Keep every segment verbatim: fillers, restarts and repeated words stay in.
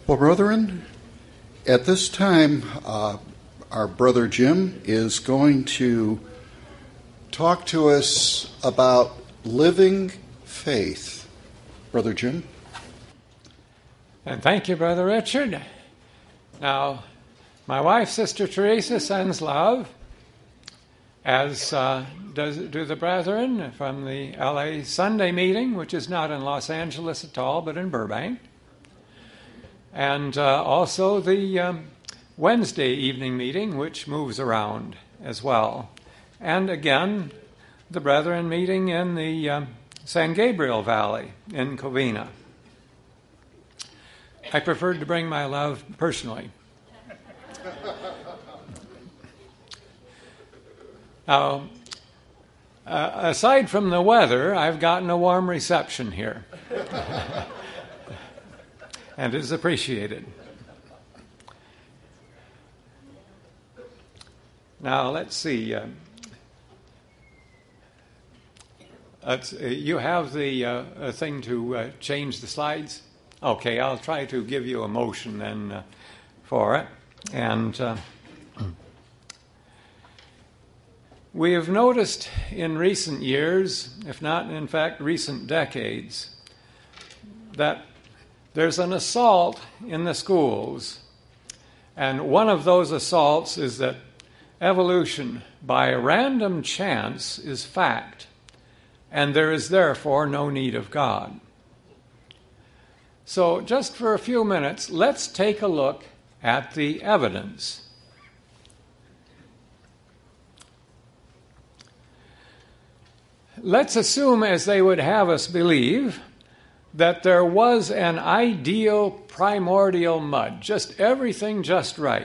Well, brethren, at this time, uh, our brother Jim is going to talk to us about living faith. Brother Jim? And thank you, Brother Richard. Now, my wife, Sister Teresa, sends love, as uh, does, do the brethren from the L A Sunday meeting, which is not in Los Angeles at all, but in Burbank. And uh, also the um, Wednesday evening meeting, which moves around as well. And again, the brethren meeting in the um, San Gabriel Valley in Covina. I preferred to bring my love personally. Now, uh, aside from the weather, I've gotten a warm reception here. And is appreciated. Now, let's see. Uh, let's, uh, you have the uh, thing to uh, change the slides? Okay, I'll try to give you a motion then uh, for it. And uh, we have noticed in recent years, if not in fact recent decades, that there's an assault in the schools, and one of those assaults is that evolution by random chance is fact, and there is therefore no need of God. So just for a few minutes, let's take a look at the evidence. Let's assume, as they would have us believe, that there was an ideal primordial mud, just everything just right.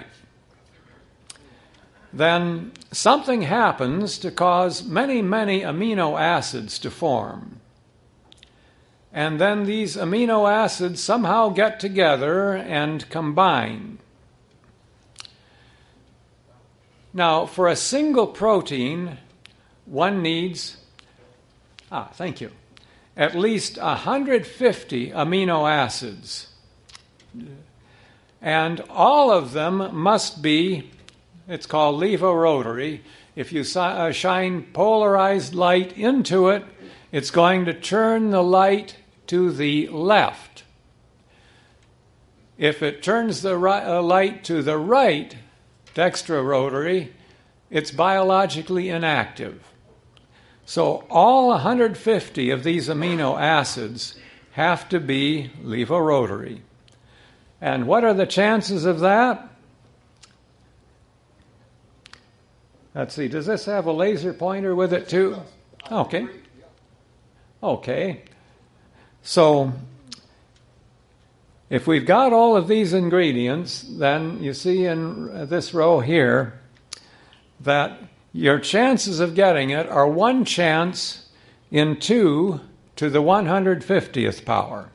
Then something happens to cause many, many amino acids to form. And then these amino acids somehow get together and combine. Now, for a single protein, one needs, ah, thank you, at least one hundred fifty amino acids. And all of them must be, it's called levorotary. If you shine polarized light into it, it's going to turn the light to the left. If it turns the right, uh, light to the right, dextrorotary, it's biologically inactive. So all one hundred fifty of these amino acids have to be levorotary. And what are the chances of that? Let's see, does this have a laser pointer with it too? Okay. Okay. So if we've got all of these ingredients, then you see in this row here that your chances of getting it are one chance in two to the one hundred fiftieth power.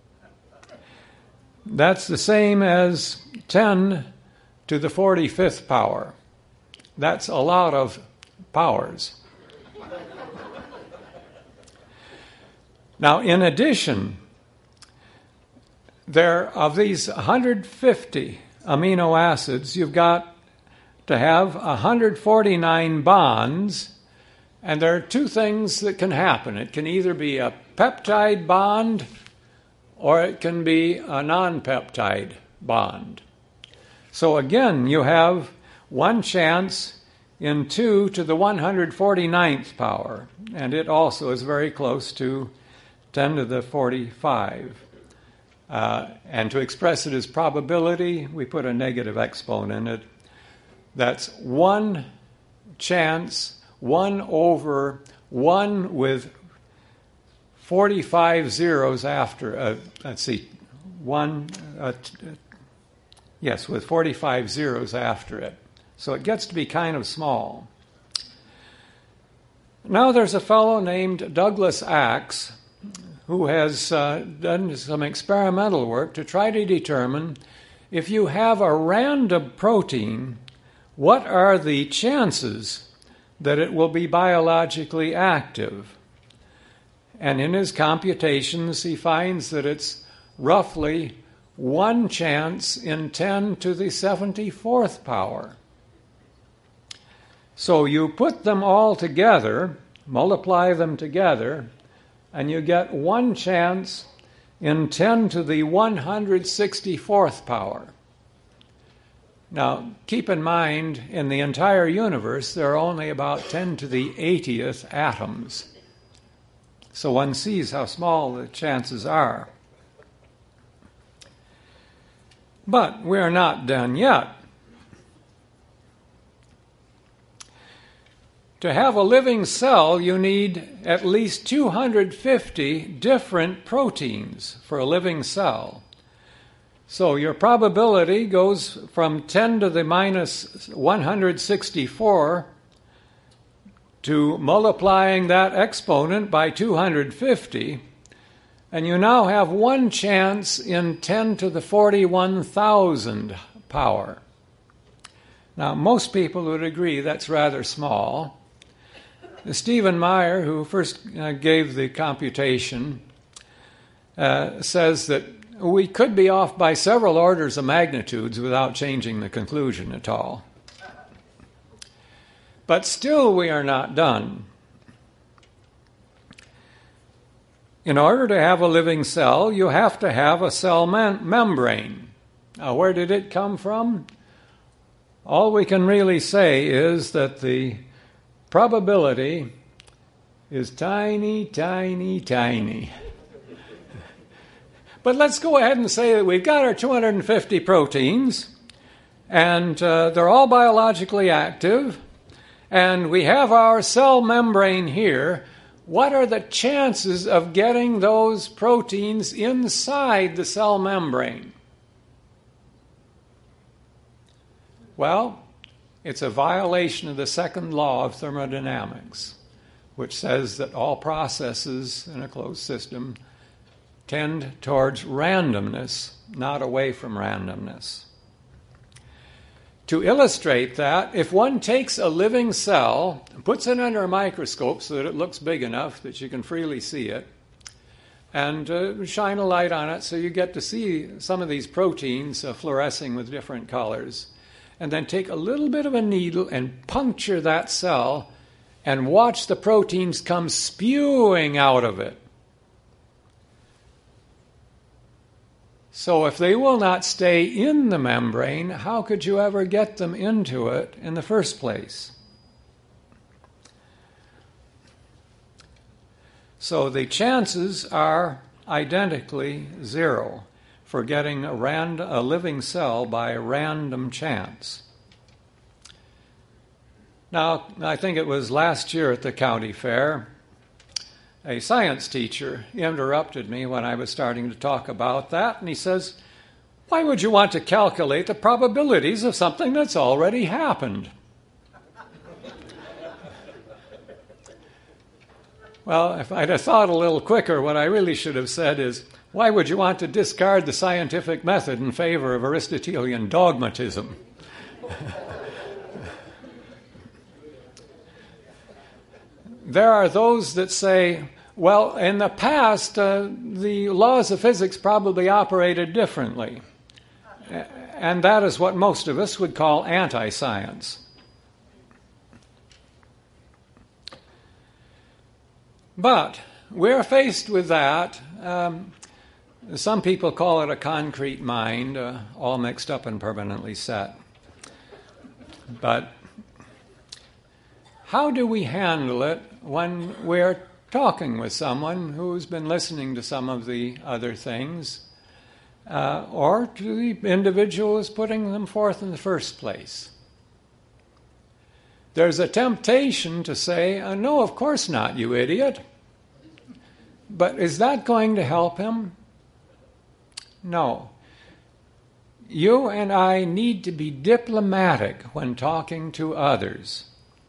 That's the same as ten to the forty-fifth power. That's a lot of powers. Now, in addition, there of these one hundred fifty amino acids, you've got to have one hundred forty-nine bonds, and there are two things that can happen. It can either be a peptide bond or it can be a non-peptide bond. So again, you have one chance in two to the one hundred forty-ninth power, and it also is very close to ten to the forty-five. Uh, and to express it as probability, we put a negative exponent in it. That's one chance, one over one with forty-five zeros after, uh, let's see, one, uh, t- yes, with forty-five zeros after it. So it gets to be kind of small. Now there's a fellow named Douglas Axe who has uh, done some experimental work to try to determine if you have a random protein, what are the chances that it will be biologically active? And in his computations, he finds that it's roughly one chance in ten to the seventy-fourth power. So you put them all together, multiply them together, and you get one chance in ten to the one hundred sixty-fourth power. Now, keep in mind, in the entire universe, there are only about ten to the eightieth atoms. So one sees how small the chances are. But we're not done yet. To have a living cell, you need at least two hundred fifty different proteins for a living cell. So your probability goes from ten to the minus one hundred sixty-four to multiplying that exponent by two hundred fifty, and you now have one chance in ten to the forty-one thousand power. Now, most people would agree that's rather small. Stephen Meyer, who first uh, gave the computation, uh, says that we could be off by several orders of magnitudes without changing the conclusion at all. But still we are not done. In order to have a living cell, you have to have a cell mem- membrane. Now, where did it come from? All we can really say is that the probability is tiny, tiny, tiny. But let's go ahead and say that we've got our two hundred fifty proteins, and uh, they're all biologically active, and we have our cell membrane here. What are the chances of getting those proteins inside the cell membrane? Well, it's a violation of the second law of thermodynamics, which says that all processes in a closed system tend towards randomness, not away from randomness. To illustrate that, if one takes a living cell, puts it under a microscope so that it looks big enough that you can freely see it, and uh, shine a light on it so you get to see some of these proteins uh, fluorescing with different colors, and then take a little bit of a needle and puncture that cell and watch the proteins come spewing out of it. So if they will not stay in the membrane, how could you ever get them into it in the first place? So the chances are identically zero for getting a, rand- a living cell by random chance. Now, I think it was last year at the county fair, a science teacher interrupted me when I was starting to talk about that, and he says, "Why would you want to calculate the probabilities of something that's already happened?" Well, if I'd have thought a little quicker, what I really should have said is, why would you want to discard the scientific method in favor of Aristotelian dogmatism? There are those that say, well, in the past, uh, the laws of physics probably operated differently. And that is what most of us would call anti-science. But we're faced with that. Um, some people call it a concrete mind, uh, all mixed up and permanently set. But how do we handle it when we're talking with someone who's been listening to some of the other things, uh, or to the individual who's putting them forth in the first place? There's a temptation to say, uh, no, of course not, you idiot. But is that going to help him? No. You and I need to be diplomatic when talking to others.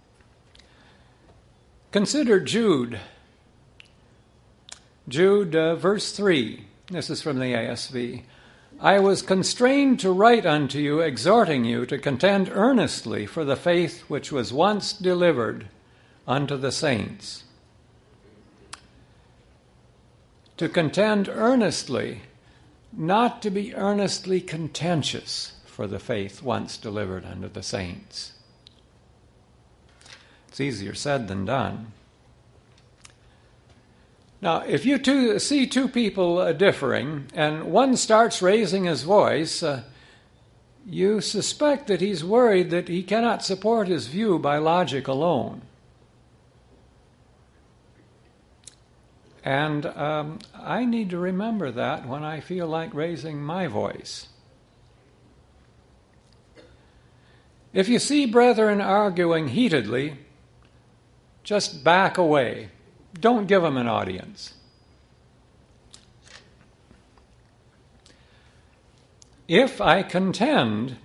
Consider Jude. Jude, uh, verse three. This is from the A S V. I was constrained to write unto you, exhorting you to contend earnestly for the faith which was once delivered unto the saints. To contend earnestly. not to be earnestly contentious for the faith once delivered unto the saints. It's easier said than done. Now, if you two see two people uh, differing, and one starts raising his voice, uh, you suspect that he's worried that he cannot support his view by logic alone. And um, I need to remember that when I feel like raising my voice. If you see brethren arguing heatedly, just back away. Don't give them an audience. If I contend,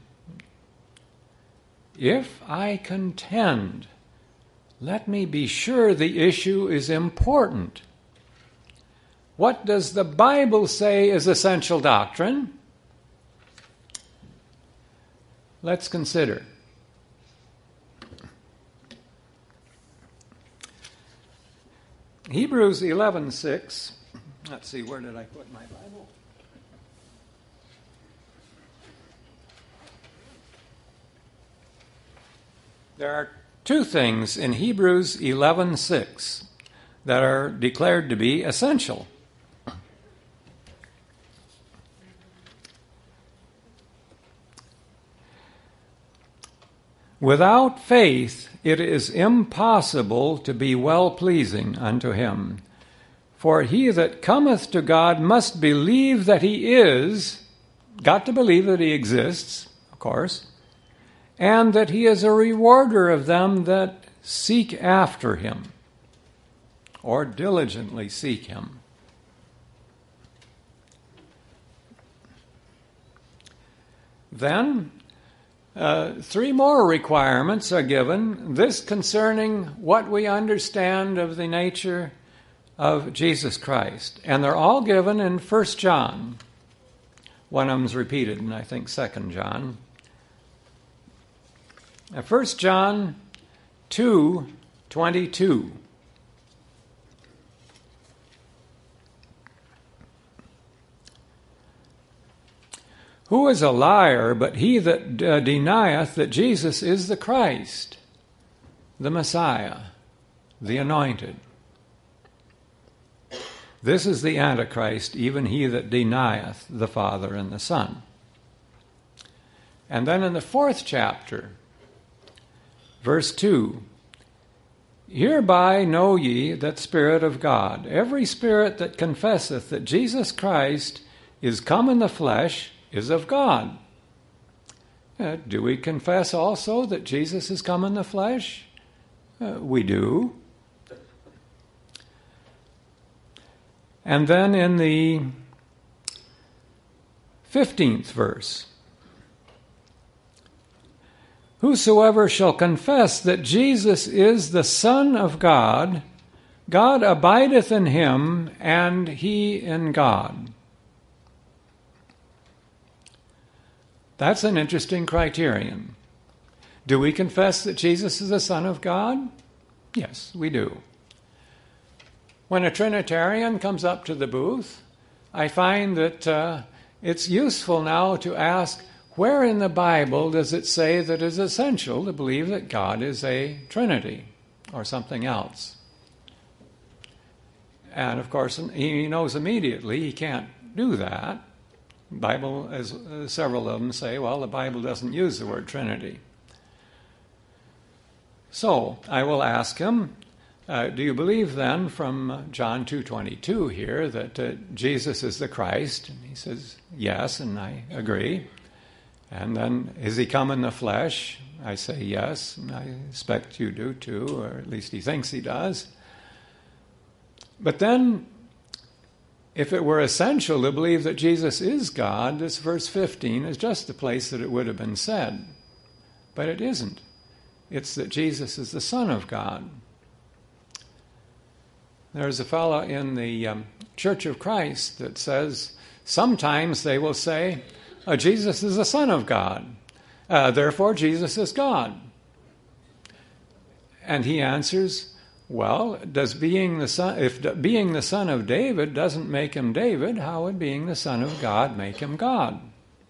if I contend, let me be sure the issue is important. What does the Bible say is essential doctrine? Let's consider. Hebrews eleven six. Let's see, where did I put my Bible? There are two things in Hebrews eleven six that are declared to be essential. Without faith, it is impossible to be well-pleasing unto him. For he that cometh to God must believe that he is, got to believe that he exists, of course, and that he is a rewarder of them that seek after him, or diligently seek him. Then, Uh, three more requirements are given, this concerning what we understand of the nature of Jesus Christ. And they're all given in First John. One of them's repeated in, I think, Second John. Now, First John two twenty-two. Who is a liar but he that uh, denieth that Jesus is the Christ, the Messiah, the Anointed? This is the Antichrist, even he that denieth the Father and the Son. And then in the fourth chapter, verse two, hereby know ye that Spirit of God, every spirit that confesseth that Jesus Christ is come in the flesh is of God. Uh, do we confess also that Jesus is come in the flesh? Uh, we do. And then in the fifteenth verse, whosoever shall confess that Jesus is the Son of God, God abideth in him, and he in God. That's an interesting criterion. Do we confess that Jesus is the Son of God? Yes, we do. When a Trinitarian comes up to the booth, I find that uh, it's useful now to ask, where in the Bible does it say that it is essential to believe that God is a Trinity or something else? And of course, he knows immediately he can't do that. Bible, as uh, several of them say, well, the Bible doesn't use the word Trinity. So I will ask him, uh, do you believe then from John two twenty-two here that uh, Jesus is the Christ? And he says, yes, and I agree. And then, is he come in the flesh? I say yes, and I expect you do too, or at least he thinks he does. But then, if it were essential to believe that Jesus is God, this verse fifteen is just the place that it would have been said. But it isn't. It's that Jesus is the Son of God. There's a fellow in the um, Church of Christ that says, sometimes they will say, oh, Jesus is the Son of God. Uh, therefore, Jesus is God. And he answers, Well, does being the son, if being the son of David doesn't make him David, how would being the son of God make him God?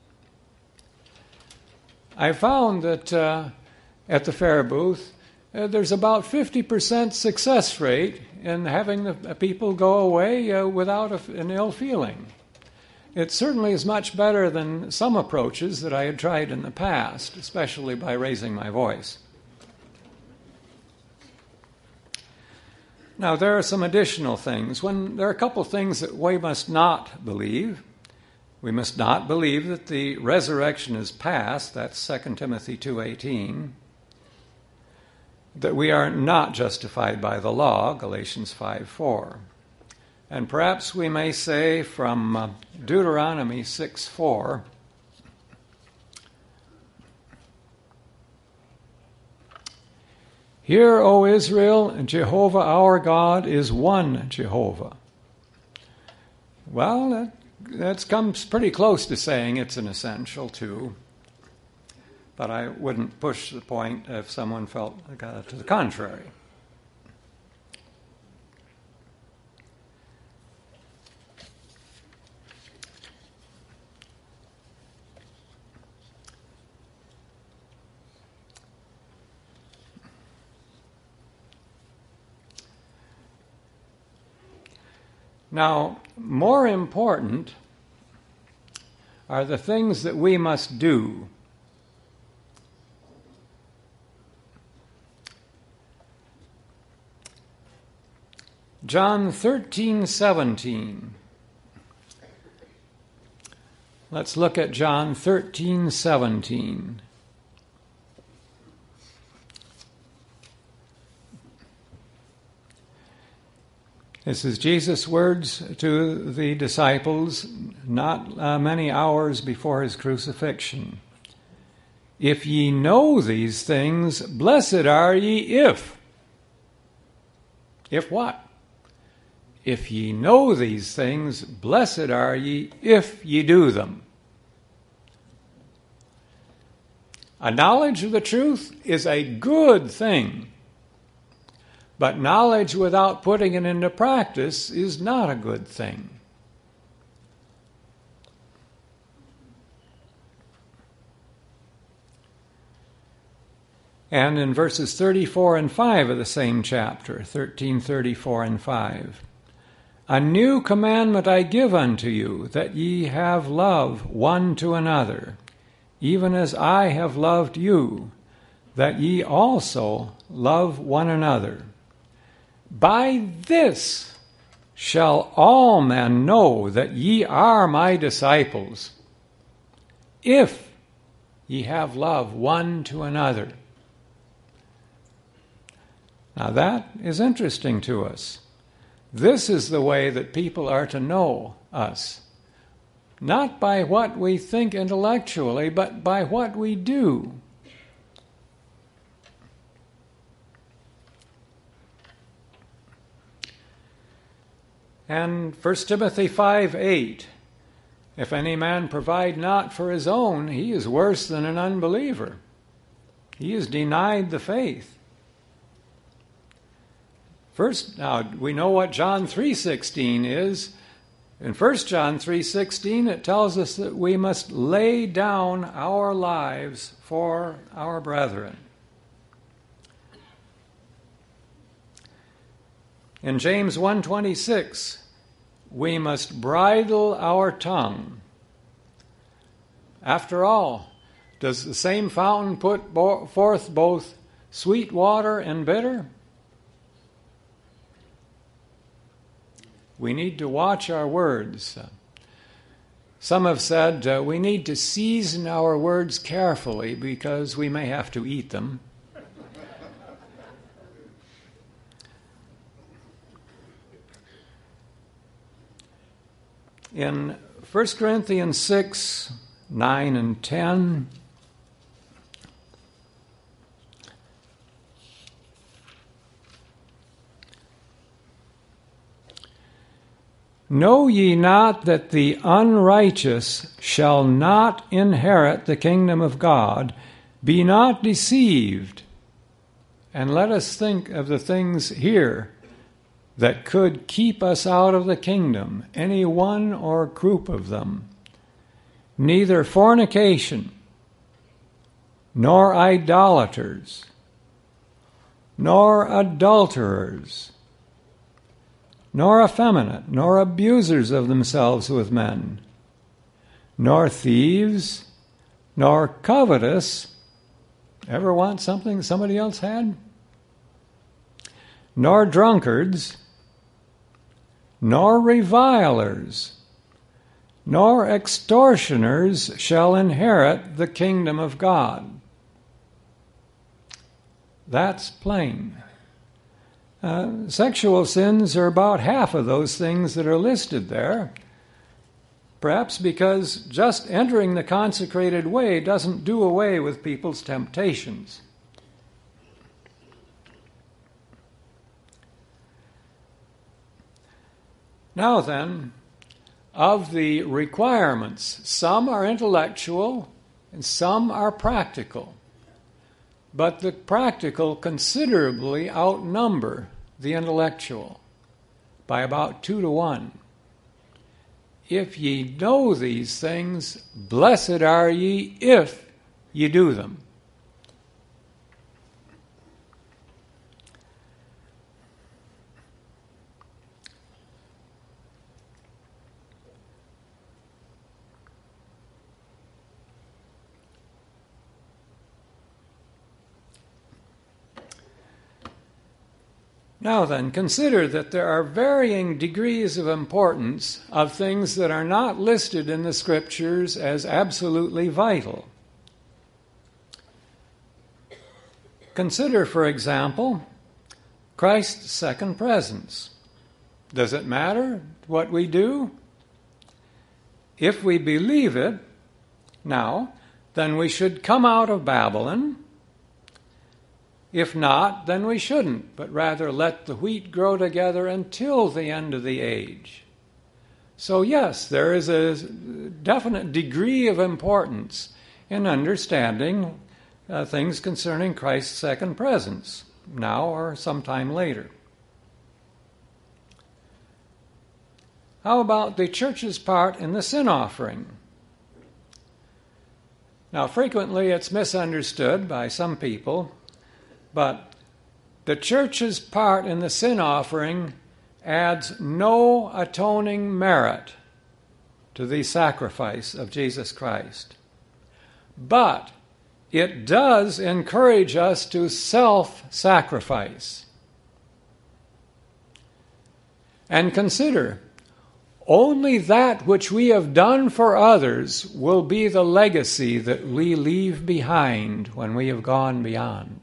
I found that uh, at the fair booth, uh, there's about fifty percent success rate in having the people go away uh, without a, an ill feeling. It certainly is much better than some approaches that I had tried in the past, especially by raising my voice. Now, there are some additional things. When there are a couple things that we must not believe. We must not believe that the resurrection is past. That's Second Timothy two eighteen. That we are not justified by the law, Galatians five four. And perhaps we may say from uh, Deuteronomy six four, "Hear, O Israel, Jehovah our God is one Jehovah." Well, that, that comes pretty close to saying it's an essential too. But I wouldn't push the point if someone felt uh, to the contrary. Now, more important are the things that we must do. John thirteen seventeen. Let's look at John thirteen seventeen. This is Jesus' words to the disciples not uh, many hours before his crucifixion. "If ye know these things, blessed are ye if." If what? "If ye know these things, blessed are ye if ye do them." A knowledge of the truth is a good thing. But knowledge without putting it into practice is not a good thing. And in verses thirty-four and five of the same chapter, thirteen thirty-four and five, "A new commandment I give unto you, that ye have love one to another, even as I have loved you, that ye also love one another. By this shall all men know that ye are my disciples, if ye have love one to another." Now that is interesting to us. This is the way that people are to know us. Not by what we think intellectually, but by what we do. And First Timothy five eight, "If any man provide not for his own, he is worse than an unbeliever. He is denied the faith." First, now we know what John three sixteen is. In First John three sixteen, it tells us that we must lay down our lives for our brethren. In James one twenty-six, we must bridle our tongue. After all, does the same fountain put bo- forth both sweet water and bitter? We need to watch our words. Some have said uh, we need to season our words carefully because we may have to eat them. In First Corinthians six, nine and ten, "Know ye not that the unrighteous shall not inherit the kingdom of God? Be not deceived, And let us think of the things here that could keep us out of the kingdom, any one or group of them. Neither fornication, nor idolaters, nor adulterers, nor effeminate, nor abusers of themselves with men, nor thieves, nor covetous. Ever want something somebody else had? Nor drunkards, nor revilers, nor extortioners shall inherit the kingdom of God. That's plain. Uh, sexual sins are about half of those things that are listed there, perhaps because just entering the consecrated way doesn't do away with people's temptations. Now then, of the requirements, some are intellectual and some are practical. But the practical considerably outnumber the intellectual by about two to one. If ye know these things, blessed are ye if ye do them. Now then, consider that there are varying degrees of importance of things that are not listed in the Scriptures as absolutely vital. Consider, for example, Christ's second presence. Does it matter what we do? If we believe it, now, then we should come out of Babylon. If not, then we shouldn't, but rather let the wheat grow together until the end of the age. So yes, there is a definite degree of importance in understanding uh, things concerning Christ's second presence, now or sometime later. How about the church's part in the sin offering? Now, frequently it's misunderstood by some people, but the church's part in the sin offering adds no atoning merit to the sacrifice of Jesus Christ. But it does encourage us to self-sacrifice. And consider, only that which we have done for others will be the legacy that we leave behind when we have gone beyond.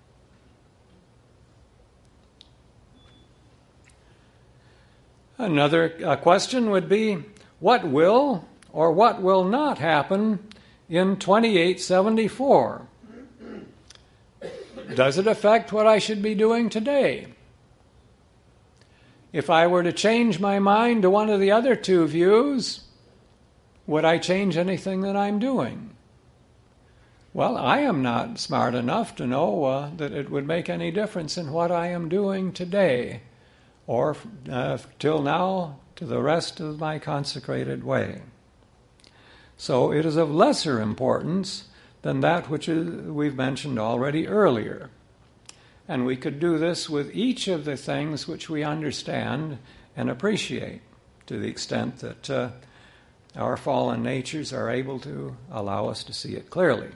Another uh, question would be, what will or what will not happen in twenty-eight seventy-four? Does it affect what I should be doing today? If I were to change my mind to one of the other two views, would I change anything that I'm doing? Well, I am not smart enough to know uh, that it would make any difference in what I am doing today, or uh, till now, to the rest of my consecrated way. So it is of lesser importance than that which is, we've mentioned already earlier. And we could do this with each of the things which we understand and appreciate, to the extent that uh, our fallen natures are able to allow us to see it clearly.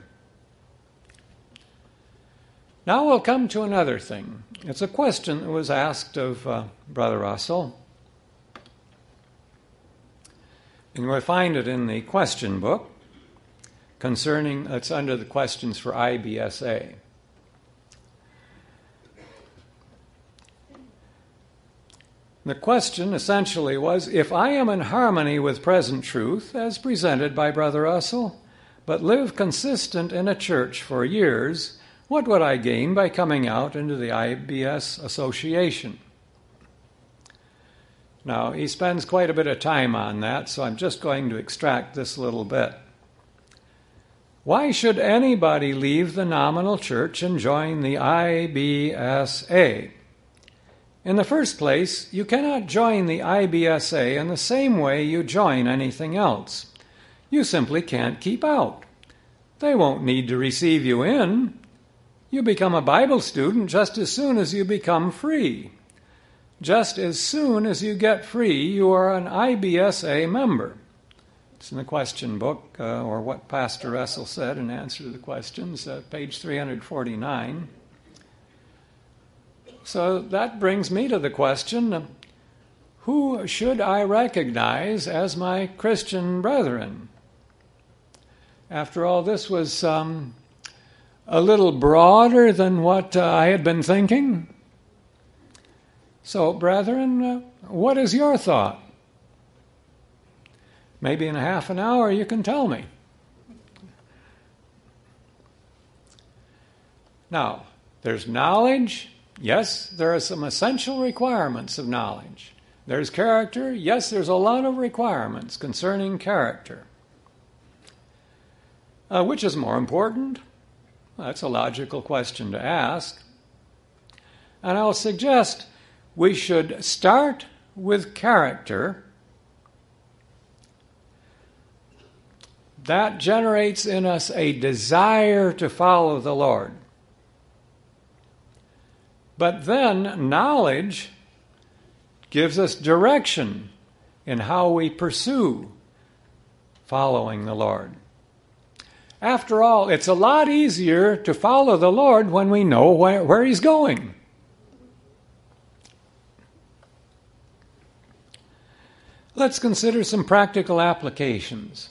Now we'll come to another thing. It's a question that was asked of uh, Brother Russell. And we'll find it in the question book concerning, it's under the questions for I B S A. The question essentially was, if I am in harmony with present truth, as presented by Brother Russell, but live consistent in a church for years, what would I gain by coming out into the I B S Association? Now, he spends quite a bit of time on that, so I'm just going to extract this little bit. Why should anybody leave the nominal church and join the I B S A? In the first place, you cannot join the I B S A in the same way you join anything else. You simply can't keep out. They won't need to receive you in. You become a Bible student just as soon as you become free. Just as soon as you get free, you are an I B S A member. It's in the question book, uh, or what Pastor Russell said in answer to the questions, uh, page three forty-nine. So that brings me to the question, uh, who should I recognize as my Christian brethren? After all, this was um, a little broader than what uh, I had been thinking. So, brethren, uh, what is your thought? Maybe in a half an hour you can tell me. Now, there's knowledge. Yes, there are some essential requirements of knowledge. There's character. Yes, there's a lot of requirements concerning character. Uh, which is more important? Well, that's a logical question to ask. And I'll suggest we should start with character. That generates in us a desire to follow the Lord. But then knowledge gives us direction in how we pursue following the Lord. After all, it's a lot easier to follow the Lord when we know where, where He's going. Let's consider some practical applications.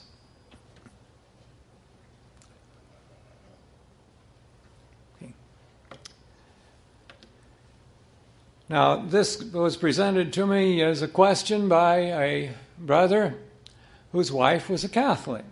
Now, this was presented to me as a question by a brother whose wife was a Catholic.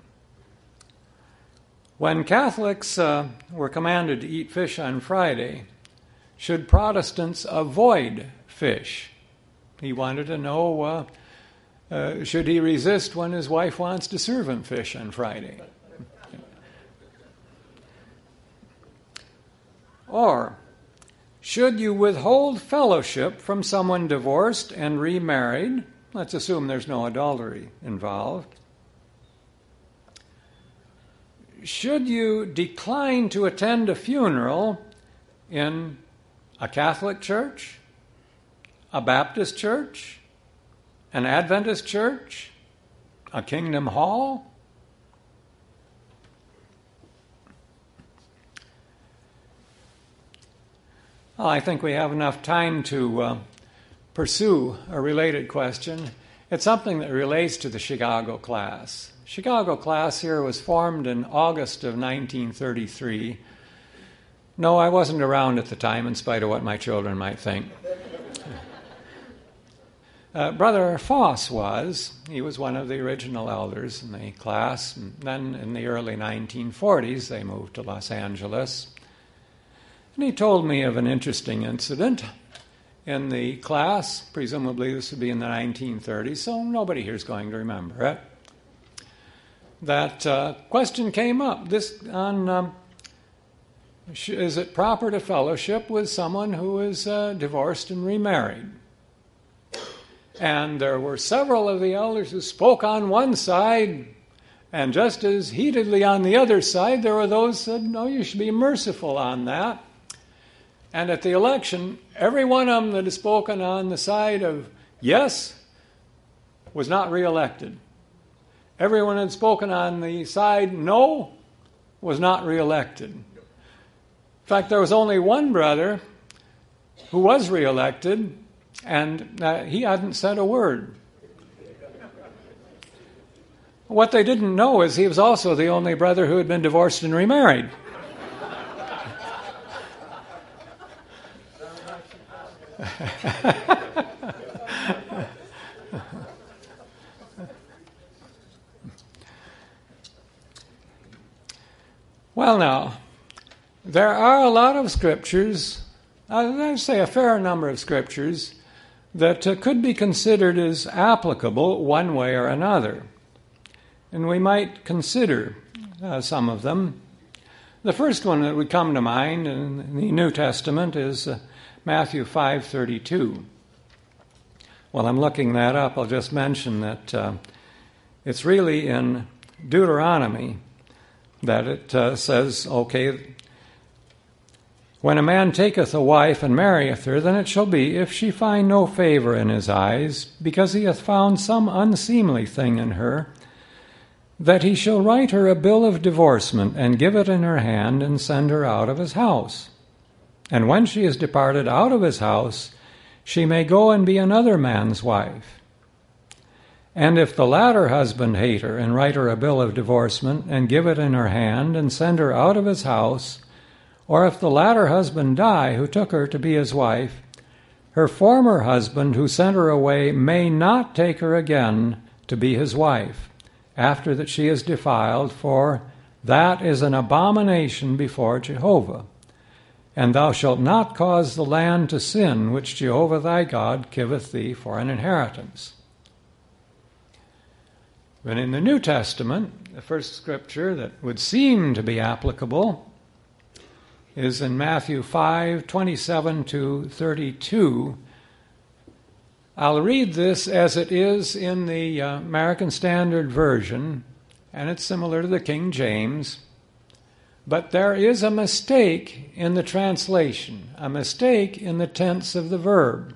When Catholics uh, were commanded to eat fish on Friday, should Protestants avoid fish? He wanted to know, uh, uh, should he resist when his wife wants to serve him fish on Friday? Or, should you withhold fellowship from someone divorced and remarried? Let's assume there's no adultery involved. Should you decline to attend a funeral in a Catholic church, a Baptist church, an Adventist church, a Kingdom Hall? Well, I think we have enough time to uh, pursue a related question. It's something that relates to the Chicago class. Chicago class here was formed in August of nineteen thirty-three. No, I wasn't around at the time, in spite of what my children might think. Uh, Brother Foss was. He was one of the original elders in the class. And then in the early nineteen forties, they moved to Los Angeles. And he told me of an interesting incident in the class. Presumably this would be in the nineteen thirties, so nobody here is going to remember it. That uh, question came up this on, um, is it proper to fellowship with someone who is uh, divorced and remarried? And there were several of the elders who spoke on one side, and just as heatedly on the other side, there were those who said, no, you should be merciful on that. And at the election, every one of them that had spoken on the side of yes was not reelected. Everyone had spoken on the side no was not reelected. In fact, there was only one brother who was reelected, and uh, he hadn't said a word. What they didn't know is he was also the only brother who had been divorced and remarried. Well, now, there are a lot of scriptures, I'd say a fair number of scriptures, that uh, could be considered as applicable one way or another. And we might consider uh, some of them. The first one that would come to mind in the New Testament is uh, Matthew five thirty-two. While I'm looking that up, I'll just mention that uh, it's really in Deuteronomy that it uh, says, okay, when a man taketh a wife and marrieth her, then it shall be, if she find no favor in his eyes, because he hath found some unseemly thing in her, that he shall write her a bill of divorcement, and give it in her hand, and send her out of his house. And when she is departed out of his house, she may go and be another man's wife. And if the latter husband hate her, and write her a bill of divorcement, and give it in her hand, and send her out of his house, or if the latter husband die, who took her to be his wife, her former husband, who sent her away, may not take her again to be his wife, after that she is defiled, for that is an abomination before Jehovah. And thou shalt not cause the land to sin, which Jehovah thy God giveth thee for an inheritance. But in the New Testament, the first scripture that would seem to be applicable is in Matthew five twenty-seven to thirty-two. I'll read this as it is in the uh, American Standard Version, and it's similar to the King James, but there is a mistake in the translation, a mistake in the tense of the verb.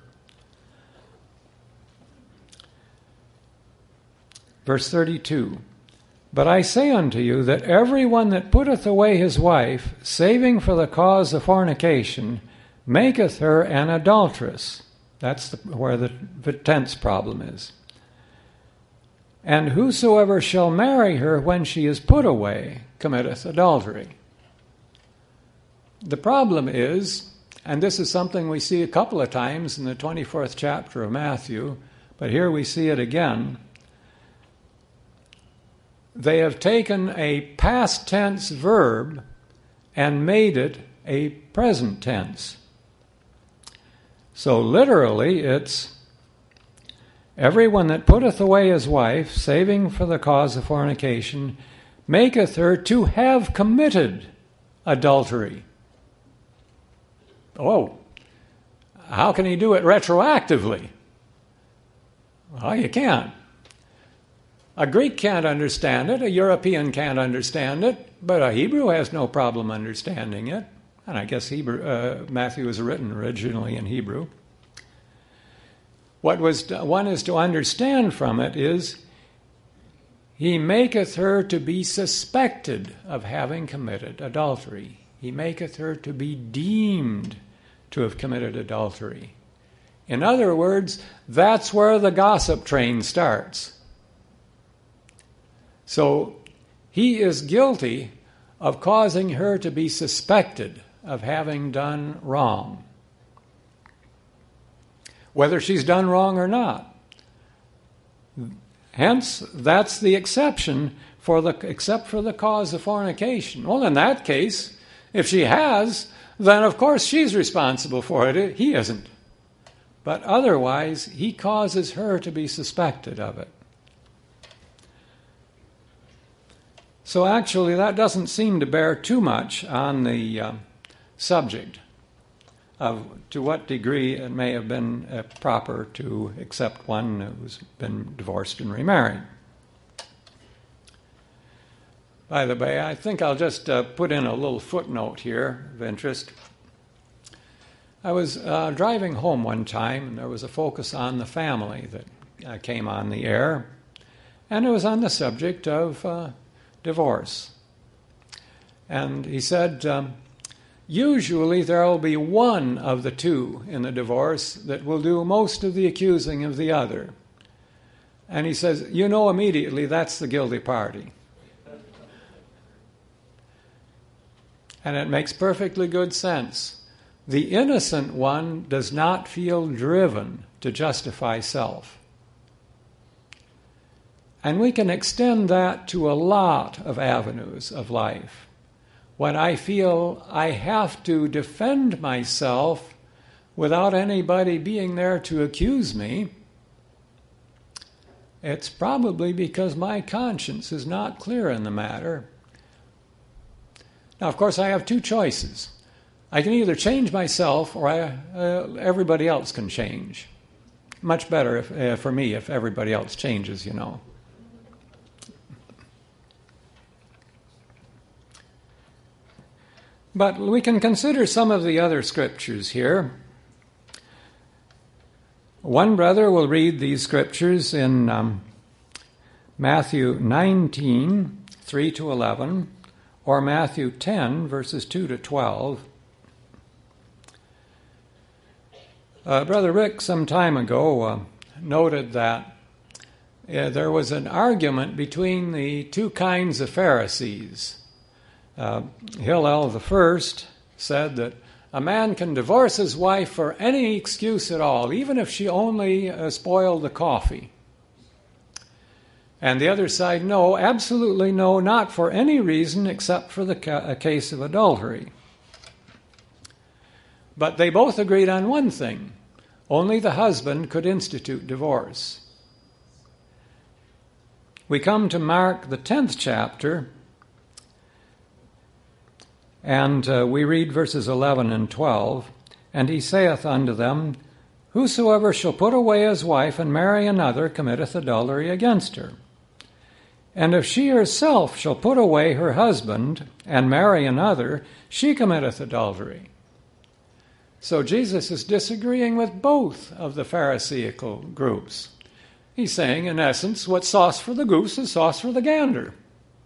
Verse thirty-two, But I say unto you that every one that putteth away his wife, saving for the cause of fornication, maketh her an adulteress. That's the, where the, the tense problem is. And whosoever shall marry her when she is put away, committeth adultery. The problem is, and this is something we see a couple of times in the twenty-fourth chapter of Matthew, but here we see it again. They have taken a past tense verb and made it a present tense. So literally it's, everyone that putteth away his wife, saving for the cause of fornication, maketh her to have committed adultery. Oh, how can he do it retroactively? Well, you can't. A Greek can't understand it, a European can't understand it, but a Hebrew has no problem understanding it. And I guess Hebrew, uh, Matthew was written originally in Hebrew. What was one is to understand from it is, he maketh her to be suspected of having committed adultery. He maketh her to be deemed to have committed adultery. In other words, that's where the gossip train starts. So he is guilty of causing her to be suspected of having done wrong, whether she's done wrong or not. Hence, that's the exception for the except for the cause of fornication. Well, in that case, if she has, then of course she's responsible for it. He isn't. But otherwise, he causes her to be suspected of it. So actually, that doesn't seem to bear too much on the uh, subject of to what degree it may have been uh, proper to accept one who's been divorced and remarried. By the way, I think I'll just uh, put in a little footnote here of interest. I was uh, driving home one time, and there was a focus on the family that uh, came on the air, and it was on the subject of uh, divorce. And he said, um, usually there will be one of the two in the divorce that will do most of the accusing of the other. And he says, you know immediately that's the guilty party. And it makes perfectly good sense. The innocent one does not feel driven to justify self. And we can extend that to a lot of avenues of life. When I feel I have to defend myself without anybody being there to accuse me, it's probably because my conscience is not clear in the matter, Now, of course, I have two choices. I can either change myself or I, uh, everybody else can change. Much better if, uh, for me if everybody else changes, you know. But we can consider some of the other scriptures here. One brother will read these scriptures in um, Matthew nineteen, three to eleven, or Matthew ten, verses two to twelve. Uh, Brother Rick, some time ago, uh, noted that uh, there was an argument between the two kinds of Pharisees. Uh, Hillel the first said that a man can divorce his wife for any excuse at all, even if she only uh, spoiled the coffee. And the other side, no, absolutely no, not for any reason except for the ca- a case of adultery. But they both agreed on one thing. Only the husband could institute divorce. We come to Mark, the tenth chapter, and uh, we read verses eleven and twelve. And he saith unto them, Whosoever shall put away his wife and marry another committeth adultery against her. And if she herself shall put away her husband and marry another, she committeth adultery. So Jesus is disagreeing with both of the Pharisaical groups. He's saying, in essence, what's sauce for the goose is sauce for the gander.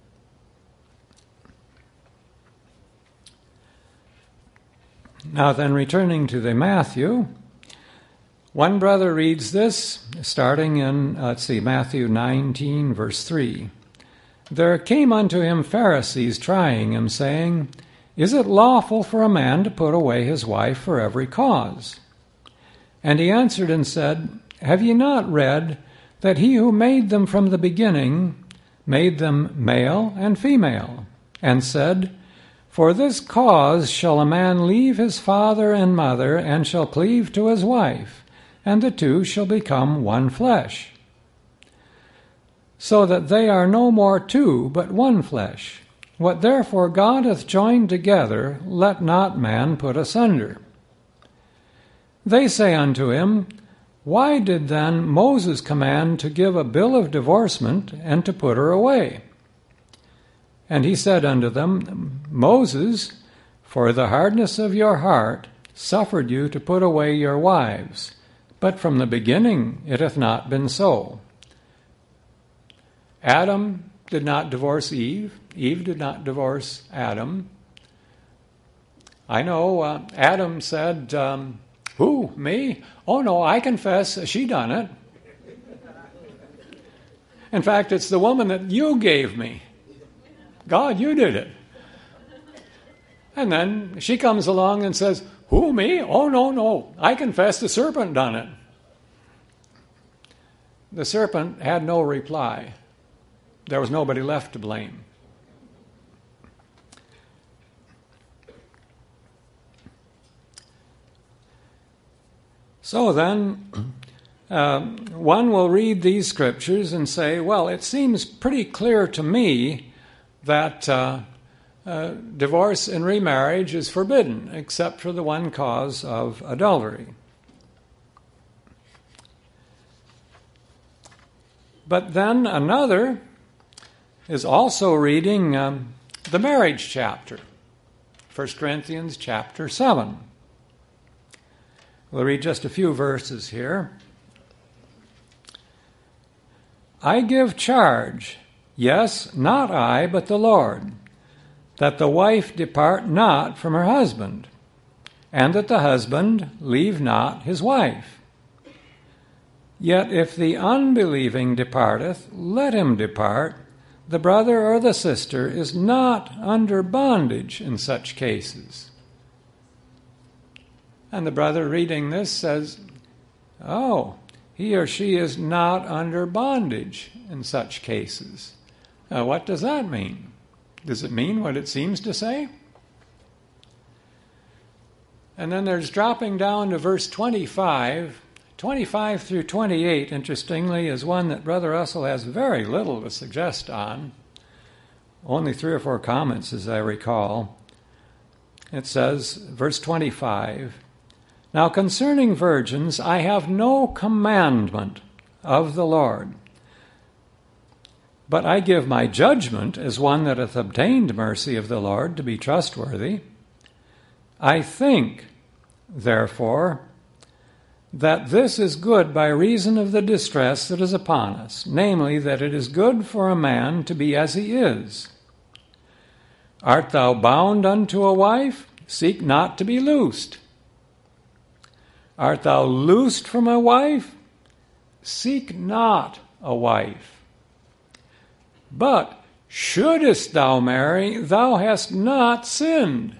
Now then, returning to the Matthew, one brother reads this, starting in, uh, let's see, Matthew nineteen, verse three. There came unto him Pharisees trying him, saying, Is it lawful for a man to put away his wife for every cause? And he answered and said, Have ye not read that he who made them from the beginning made them male and female, and said, For this cause shall a man leave his father and mother, and shall cleave to his wife, and the two shall become one flesh. So that they are no more two, but one flesh. What therefore God hath joined together, let not man put asunder. They say unto him, Why did then Moses command to give a bill of divorcement, and to put her away? And he said unto them, Moses, for the hardness of your heart, suffered you to put away your wives, but from the beginning it hath not been so. Adam did not divorce Eve. Eve did not divorce Adam. I know uh, Adam said, um, Who, me? Oh no, I confess she done it. In fact, it's the woman that you gave me. God, you did it. And then she comes along and says, Who, me? Oh no, no, I confess the serpent done it. The serpent had no reply. There was nobody left to blame. So then, uh, one will read these scriptures and say, well, it seems pretty clear to me that uh, uh, divorce and remarriage is forbidden, except for the one cause of adultery. But then another is also reading um, the marriage chapter, First Corinthians chapter seven. We'll read just a few verses here. I give charge, yes, not I, but the Lord, that the wife depart not from her husband, and that the husband leave not his wife. Yet if the unbelieving departeth, let him depart. The brother or the sister is not under bondage in such cases. And the brother reading this says, oh, he or she is not under bondage in such cases. Now, what does that mean? Does it mean what it seems to say? And then there's dropping down to verse twenty-five. twenty-five through twenty-eight, interestingly, is one that Brother Russell has very little to suggest on. only three or four comments as I recall. It says, verse twenty-five, "Now concerning virgins, I have no commandment of the Lord, but I give my judgment as one that hath obtained mercy of the Lord to be trustworthy. I think, therefore, that this is good by reason of the distress that is upon us, namely, that it is good for a man to be as he is. Art thou bound unto a wife? Seek not to be loosed. Art thou loosed from a wife? Seek not a wife. But shouldest thou marry, thou hast not sinned.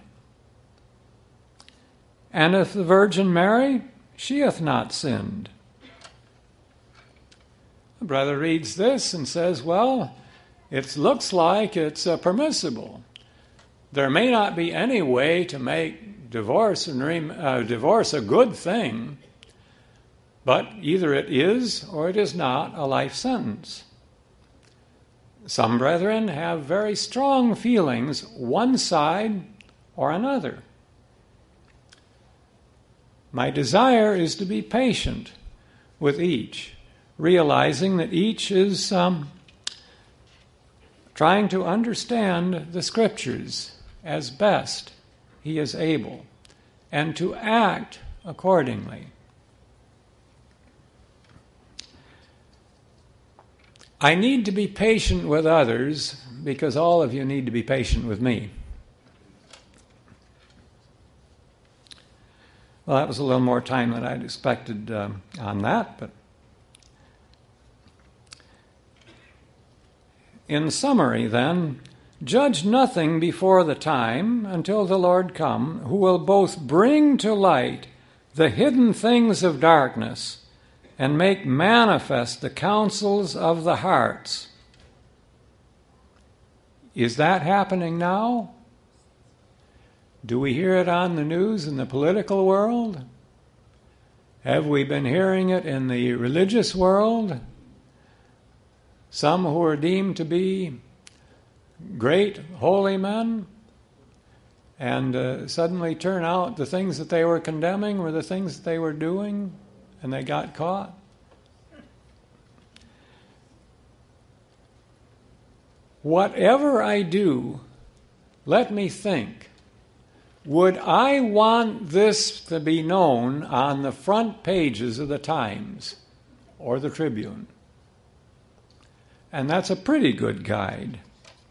And if the virgin marry, she hath not sinned." The brother reads this and says, well, it looks like it's uh, permissible. There may not be any way to make divorce and re- uh, divorce a good thing, but either it is or it is not a life sentence. Some brethren have very strong feelings, one side or another. My desire is to be patient with each, realizing that each is um, trying to understand the Scriptures as best he is able, and to act accordingly. I need to be patient with others because all of you need to be patient with me. Well, that was a little more time than I'd expected uh, on that, but in summary, then, judge nothing before the time until the Lord come, who will both bring to light the hidden things of darkness and make manifest the counsels of the hearts. Is that happening now? Do we hear it on the news in the political world? Have we been hearing it in the religious world? Some who are deemed to be great holy men and uh, suddenly turn out the things that they were condemning were the things that they were doing, and they got caught. Whatever I do, let me think, would I want this to be known on the front pages of the Times or the Tribune? And that's a pretty good guide.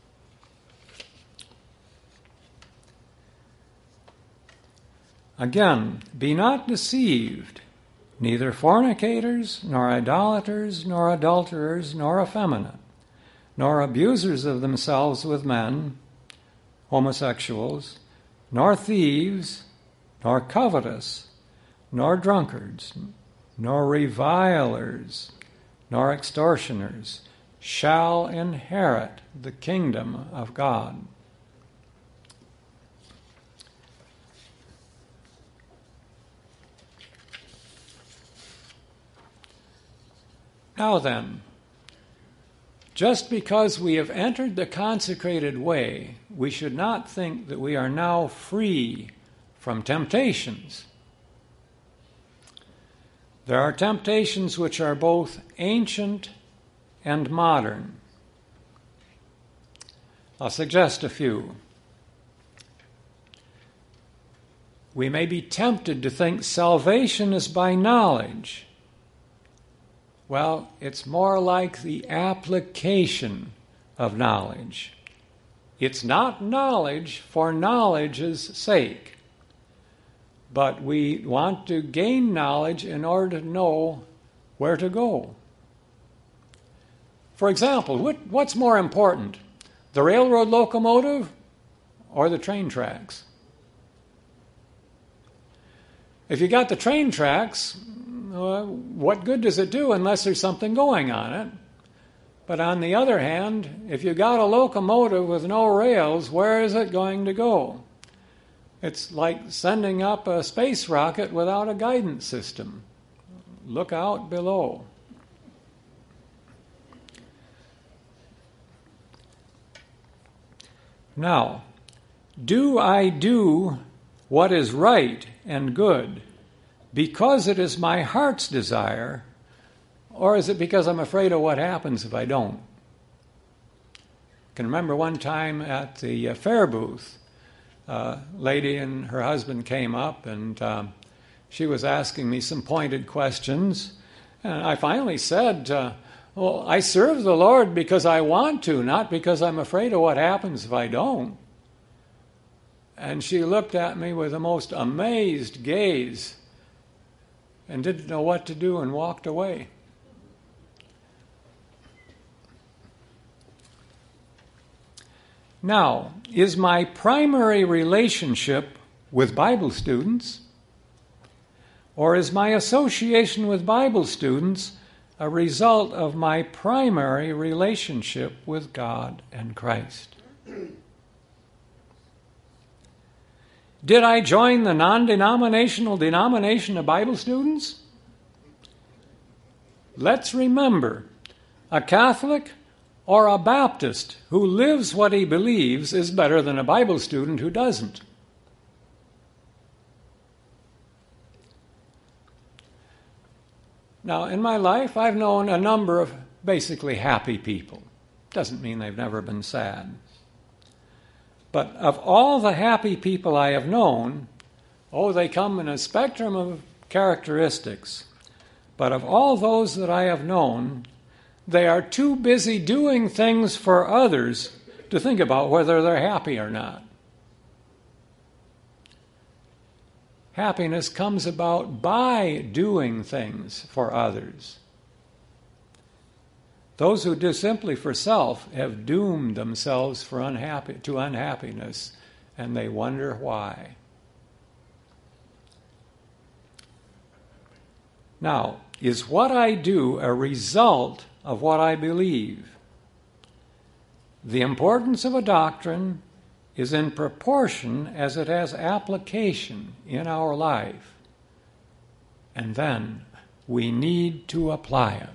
Again, be not deceived, neither fornicators, nor idolaters, nor adulterers, nor effeminate, nor abusers of themselves with men, homosexuals, nor thieves, nor covetous, nor drunkards, nor revilers, nor extortioners shall inherit the kingdom of God. Now then, just because we have entered the consecrated way, we should not think that we are now free from temptations. There are temptations which are both ancient and modern. I'll suggest a few. We may be tempted to think salvation is by knowledge. Well, it's more like the application of knowledge. It's not knowledge for knowledge's sake, but we want to gain knowledge in order to know where to go. For example, what, what's more important, the railroad locomotive or the train tracks? If you got the train tracks, Uh, what good does it do unless there's something going on it? But on the other hand, if you got a locomotive with no rails, where is it going to go? It's like sending up a space rocket without a guidance system. Look out below. Now, do I do what is right and good because it is my heart's desire, or is it because I'm afraid of what happens if I don't? I can remember one time at the uh, fair booth, a lady and her husband came up, and um, she was asking me some pointed questions. And I finally said, uh, well, I serve the Lord because I want to, not because I'm afraid of what happens if I don't. And she looked at me with the most amazed gaze and didn't know what to do and walked away. Now, is my primary relationship with Bible students, or is my association with Bible students a result of my primary relationship with God and Christ? Did I join the non-denominational denomination of Bible students? Let's remember, a Catholic or a Baptist who lives what he believes is better than a Bible student who doesn't. Now, in my life, I've known a number of basically happy people. Doesn't mean they've never been sad. But of all the happy people I have known, oh, they come in a spectrum of characteristics. But of all those that I have known, they are too busy doing things for others to think about whether they're happy or not. Happiness comes about by doing things for others. Those who do simply for self have doomed themselves for unhappy, to unhappiness, and they wonder why. Now, is what I do a result of what I believe? The importance of a doctrine is in proportion as it has application in our life. And then we need to apply it.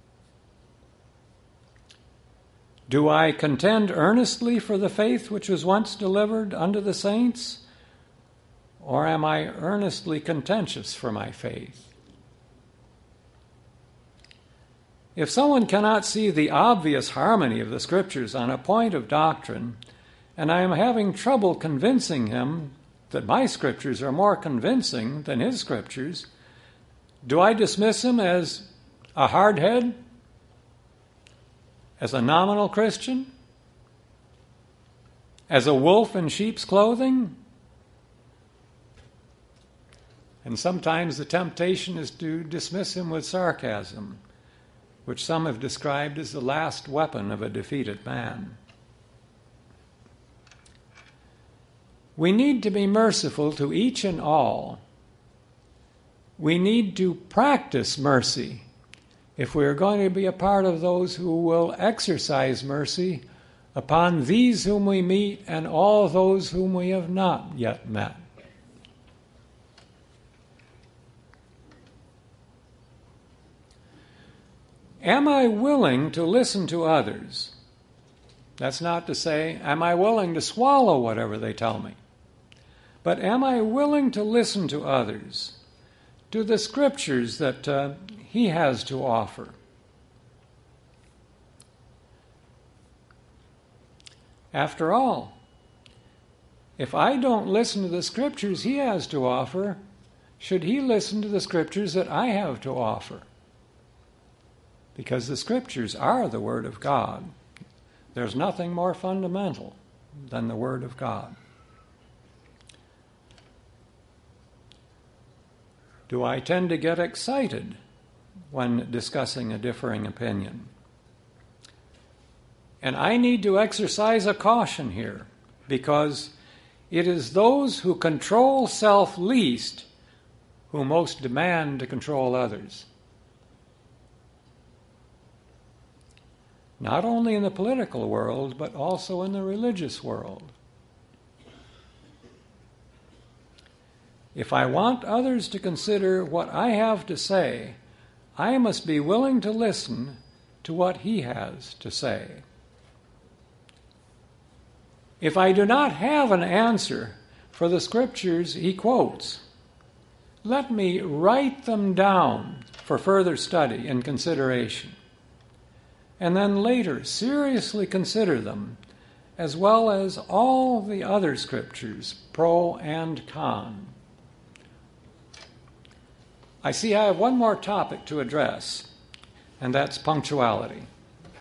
Do I contend earnestly for the faith which was once delivered unto the saints? Or am I earnestly contentious for my faith? If someone cannot see the obvious harmony of the Scriptures on a point of doctrine, and I am having trouble convincing him that my Scriptures are more convincing than his Scriptures, do I dismiss him as a hardhead? As a nominal Christian? As a wolf in sheep's clothing? And sometimes the temptation is to dismiss him with sarcasm, which some have described as the last weapon of a defeated man. We need to be merciful to each and all. We need to practice mercy if we are going to be a part of those who will exercise mercy upon these whom we meet and all those whom we have not yet met. Am I willing to listen to others? That's not to say, am I willing to swallow whatever they tell me? But am I willing to listen to others, to the Scriptures that uh, he has to offer? After all, if I don't listen to the Scriptures he has to offer, should he listen to the Scriptures that I have to offer? Because the Scriptures are the Word of God. There's nothing more fundamental than the Word of God. Do I tend to get excited when discussing a differing opinion? And I need to exercise a caution here, because it is those who control self least who most demand to control others. Not only in the political world, but also in the religious world. If I want others to consider what I have to say, I must be willing to listen to what he has to say. If I do not have an answer for the scriptures he quotes, let me write them down for further study and consideration, and then later seriously consider them, as well as all the other scriptures, pro and con. I see I have one more topic to address, and that's punctuality.